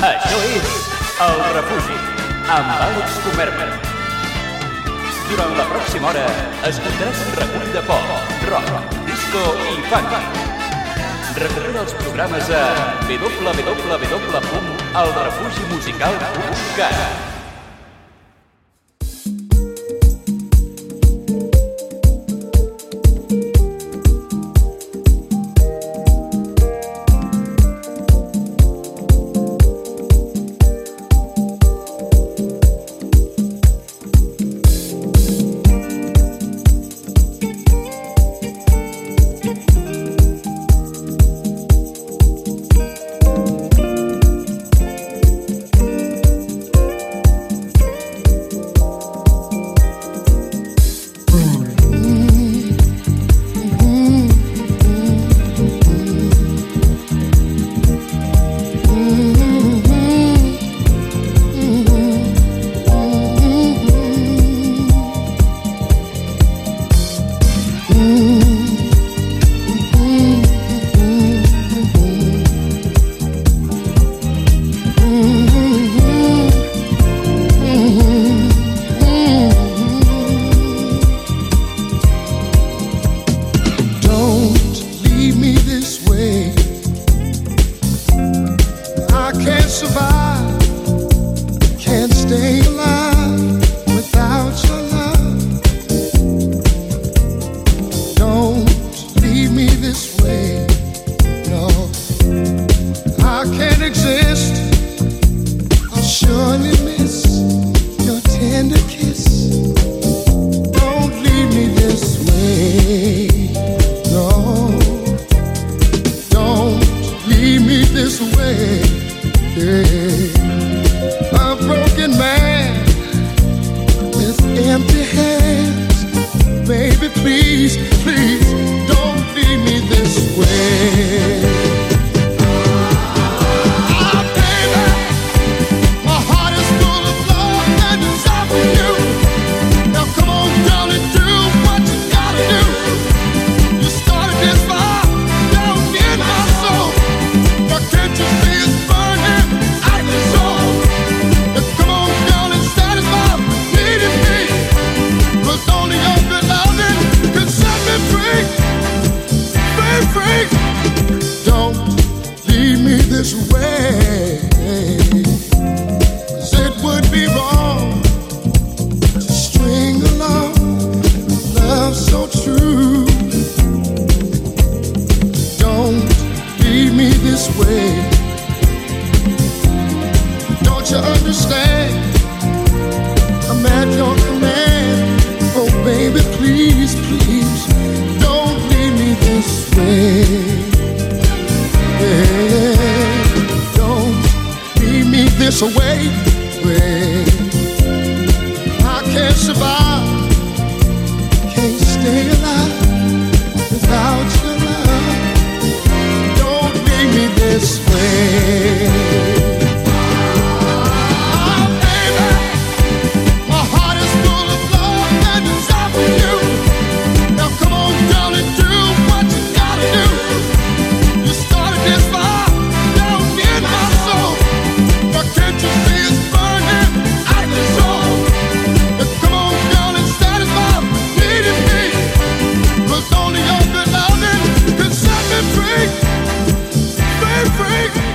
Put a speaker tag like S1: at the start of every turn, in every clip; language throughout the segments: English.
S1: Això és El Refugi, amb Àlex Comerma. Durant la pròxima hora escoltaràs un recull de pop, rock, disco i funk. Recorrega els programes a www.elrefugimusical.cat.
S2: Break.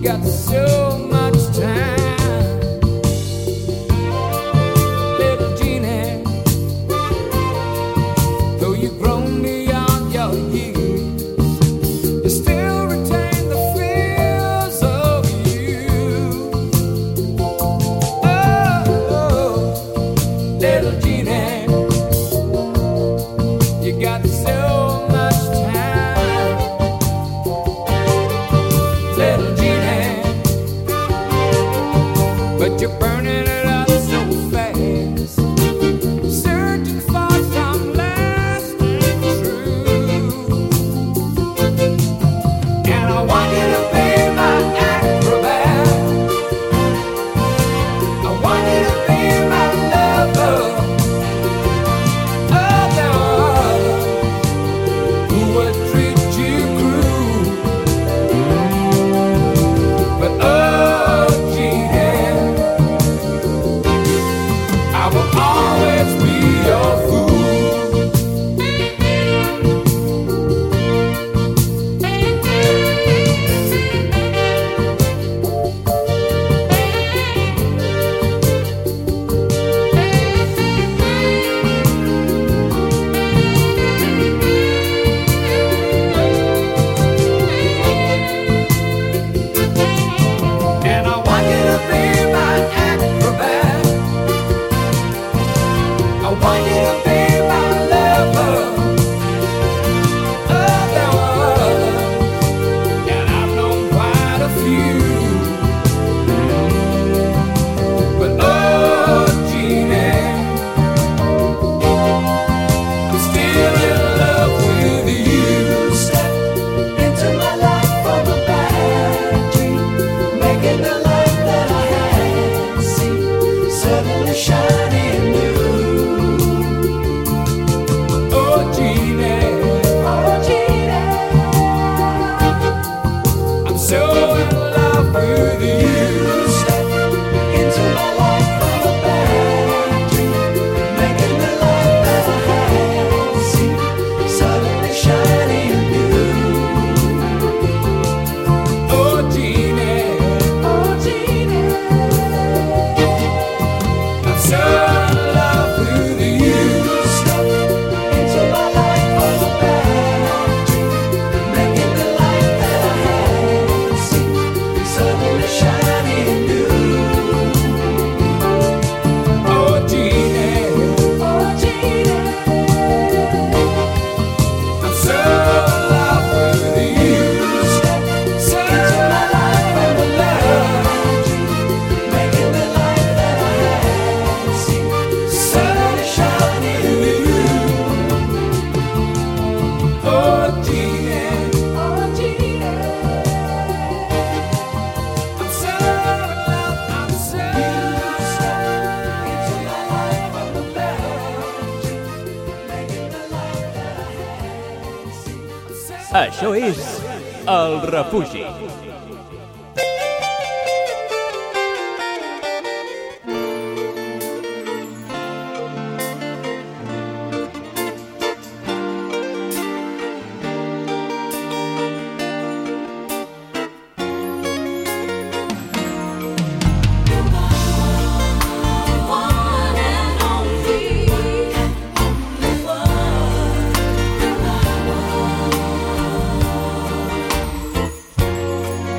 S2: got so much time, little Jeannie. Though you've grown beyond your years, you still retain the fears of you. Oh, little Jeannie, you got so much time, little Jeannie, but you're burning it up so fast, searching for some lasting truth. And I want you to be my acrobat, I want you to be my lover. Who would treat you cruel? But oh, Jeannie, I will always be your fool. And I want you to be my acrobat, I want you to be my lover. Oh, there was, and I've known quite a few. But oh, Jeannie, I'm still in love with you. Step into my life from a bad dream, making the life that I had seen suddenly shining new. Oh, Jeannie, I'm so in love with you. Step into my life from a bad dream, making the life that I had seen suddenly shining new. Oh, Jeannie, I'm so in love with you. Step into my life from a bad dream, making the life that I had seen suddenly shining new. Oh, Jeannie, I'm so in love with you. Step into my life from a bad dream, making the life that I had seen suddenly shining new. Oh, Jeannie, I'm so in love, I'm so into my life from a bad dream, making the life that I had seen.
S1: Això és El Refugi.
S3: One and only, only one.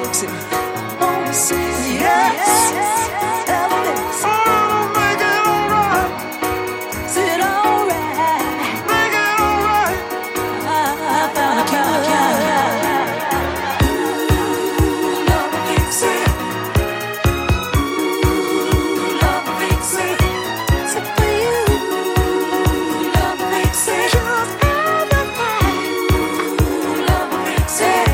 S2: fix it. Wanna see it, yes. Love fix it. Oh, make it alright. Is it alright? Make it alright. I found a cure. Ooh, love fix it. Ooh, love fix it. Is it for you? Love fix it. Cures everything. Ooh, love fix it.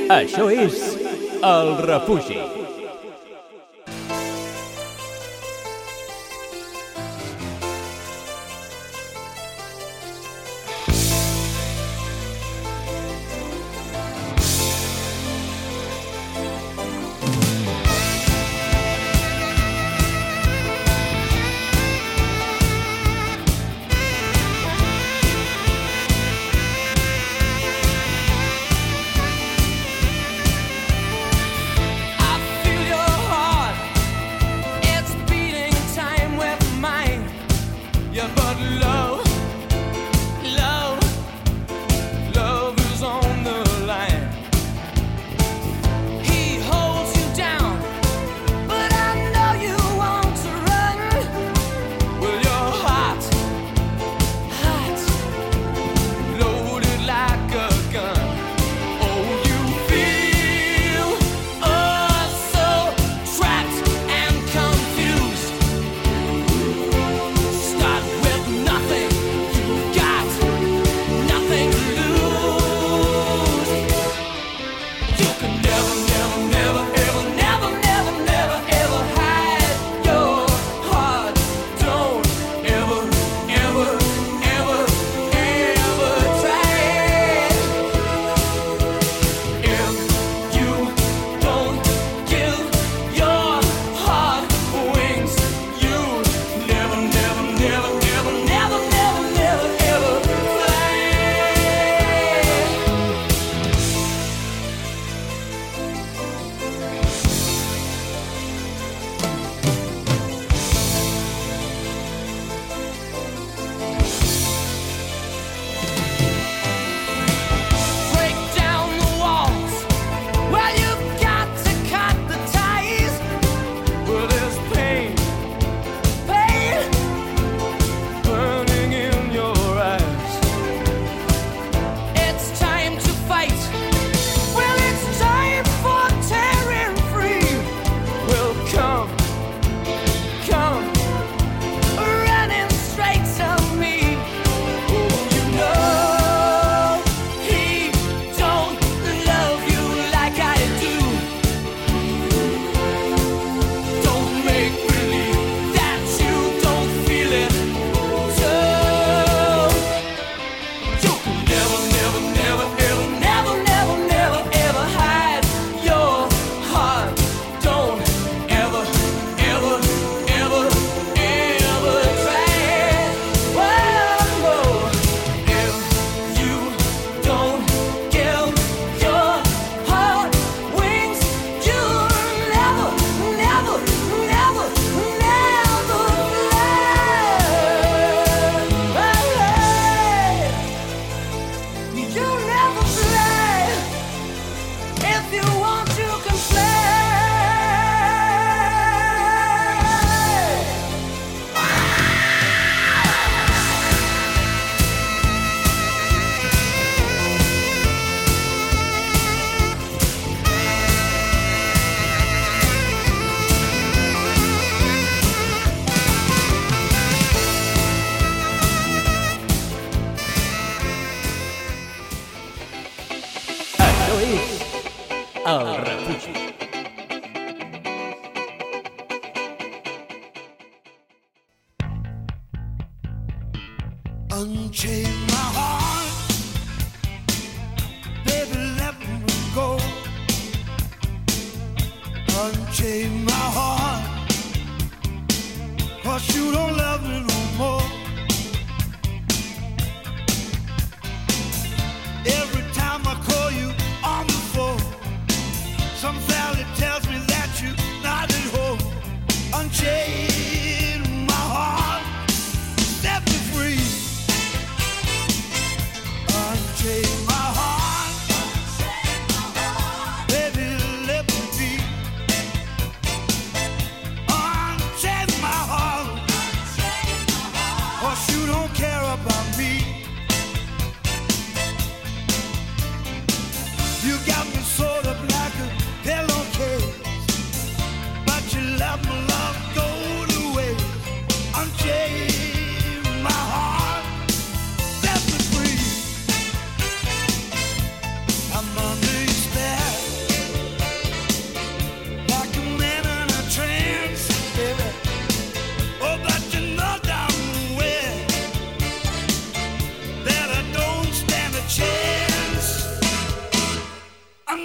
S1: Això és El Refugi. El Refugi.
S4: Unchain my heart, baby, let me go. Unchain my heart, 'cause you don't love me no more. Every time I call you on the phone, some valley tells me that you're not at home. Unchain my heart, set me free.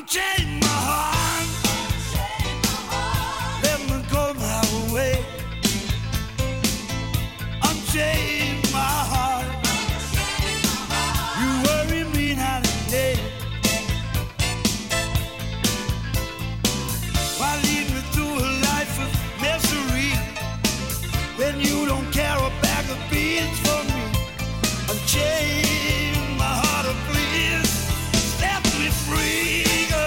S4: Unchain my heart. Let me go my way. Unchain my heart. You worry me night and day. Why lead me through a life of misery when you don't care a bag of beans for me? Unchain my heart, oh please set me free.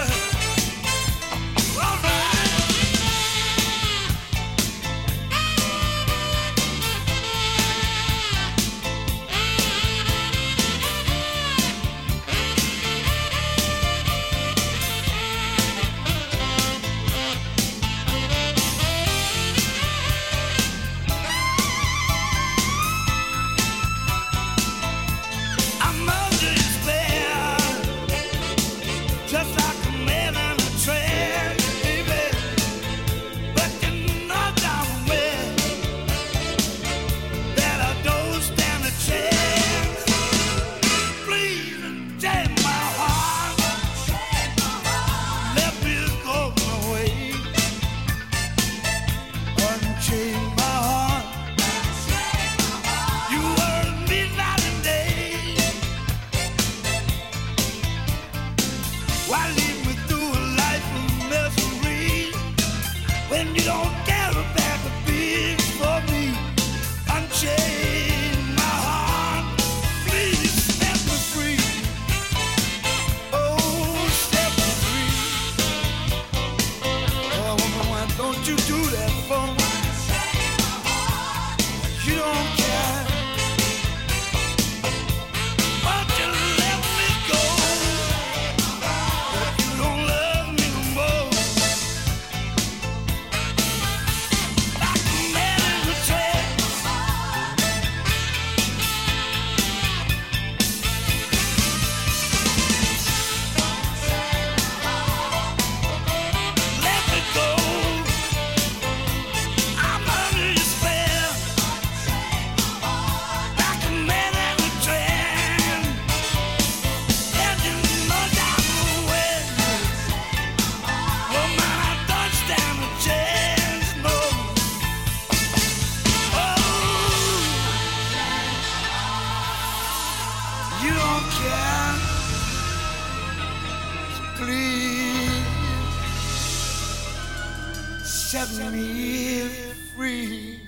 S4: Set me free.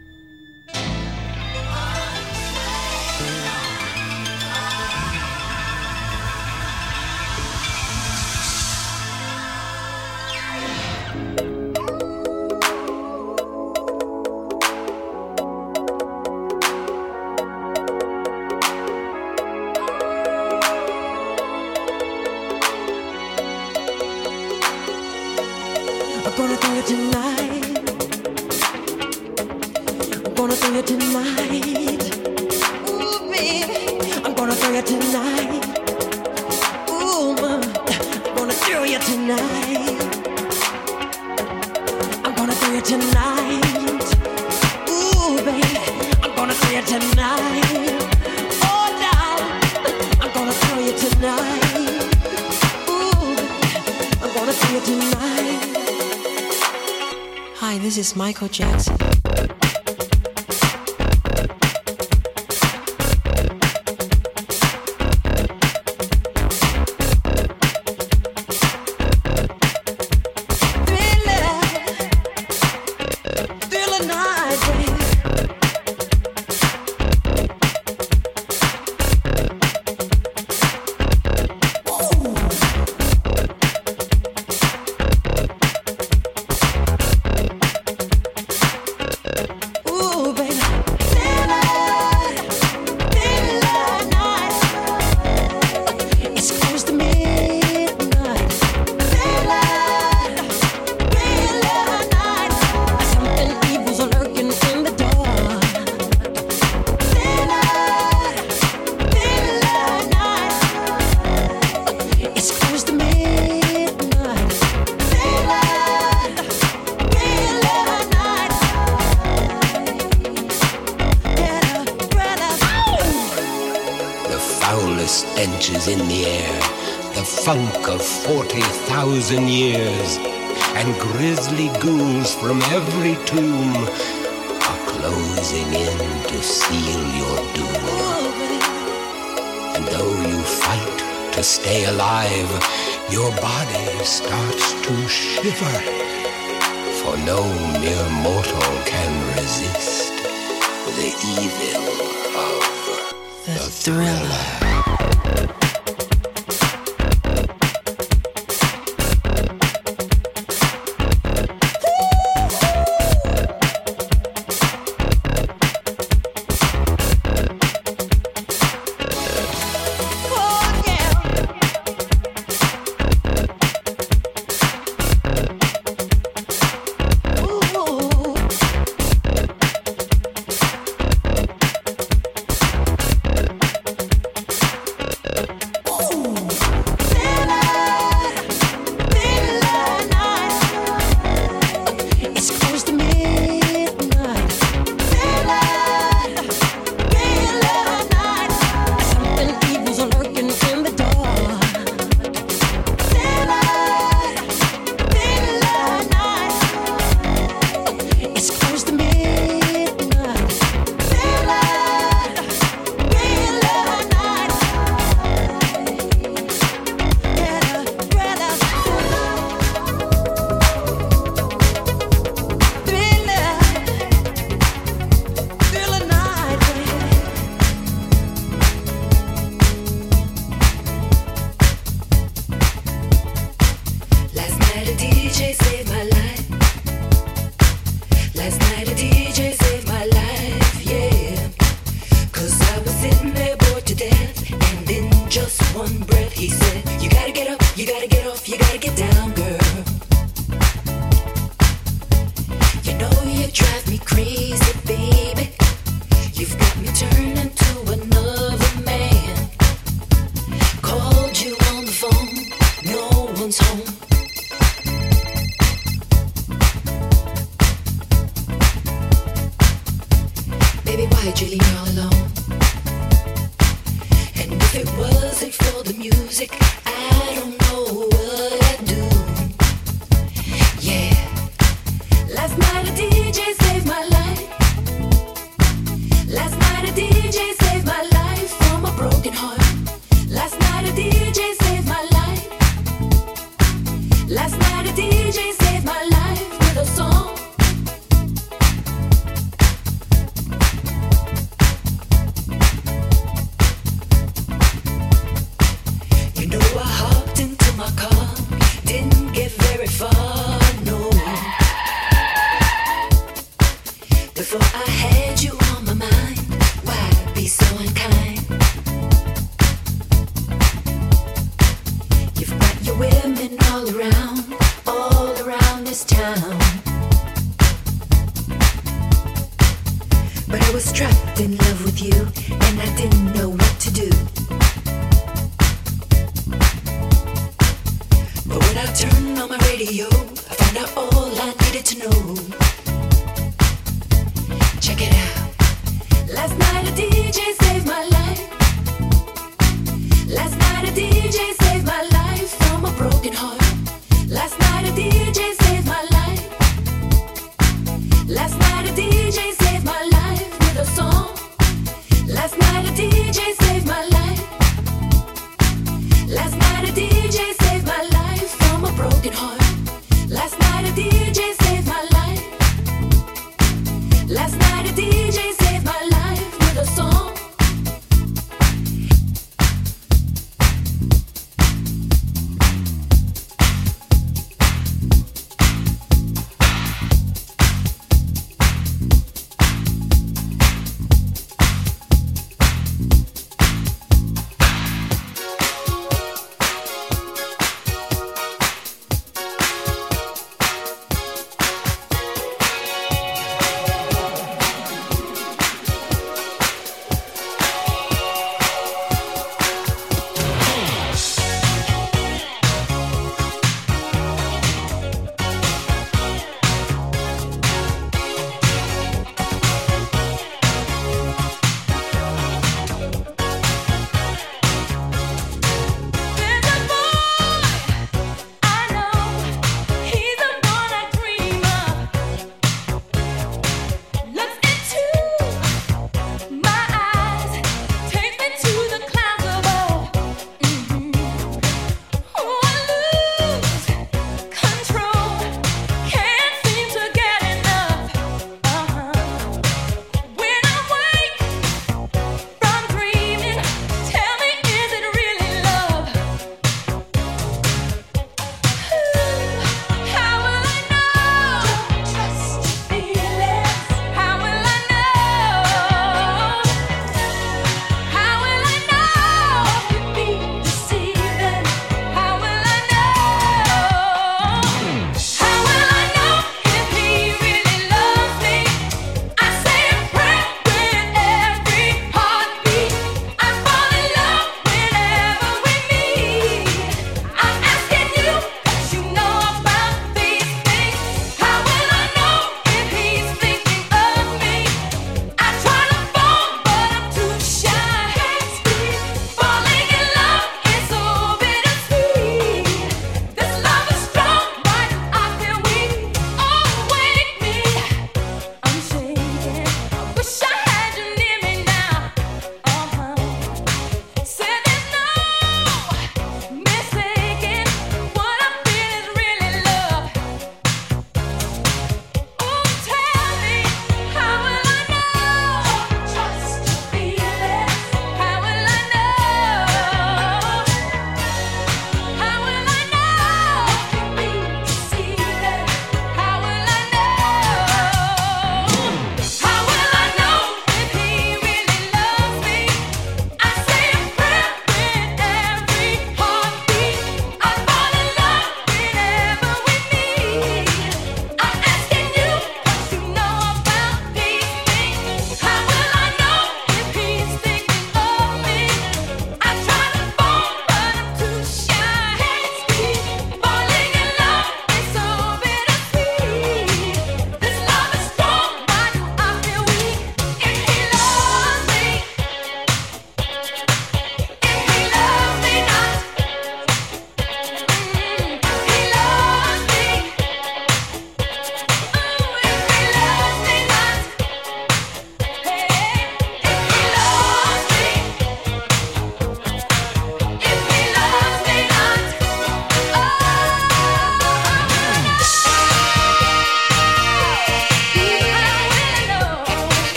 S5: I'm gonna do it tonight. I'm gonna do it tonight. Ooh, baby, I'm gonna do it tonight. Ooh, mama, I'm gonna do it tonight. I'm gonna do it tonight. Ooh, baby, I'm gonna do it tonight. Oh, darling, I'm gonna do it tonight. Ooh, I'm gonna do it tonight. Hi, this is Michael Jackson.
S6: Enters in the air, the funk of 40,000 years, and grisly ghouls from every tomb are closing in to seal your doom. And though you fight to stay alive, your body starts to shiver, for no mere mortal can resist the evil of the thriller.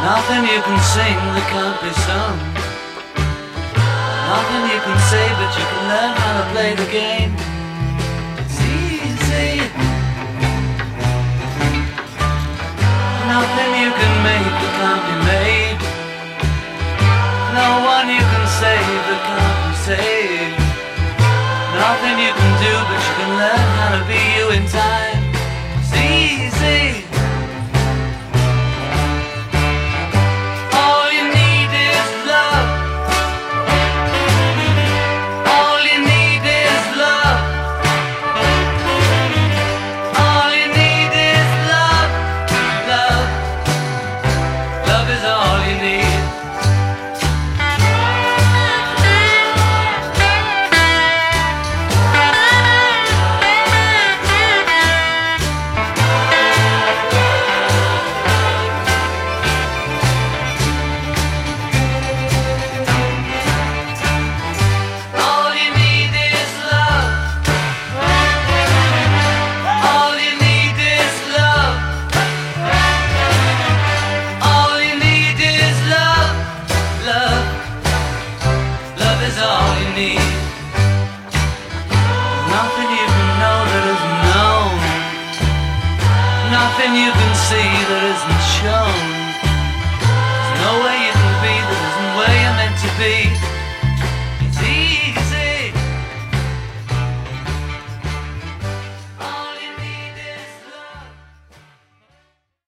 S7: Nothing you can sing that can't be sung. Nothing you can say, but you can learn how to play the game. It's easy. Nothing you can make that can't be made. No one you can save that can't be saved. Nothing you can do, but you can learn how to be you in time. It's easy. All you need is love. All you need is love. All you need is love. Love. Love is all you need. All you need is love. All you need is love. All you need is love. Love. Love is all you need. Nothing you can know that isn't known. Nothing you can see that isn't shown. There's no way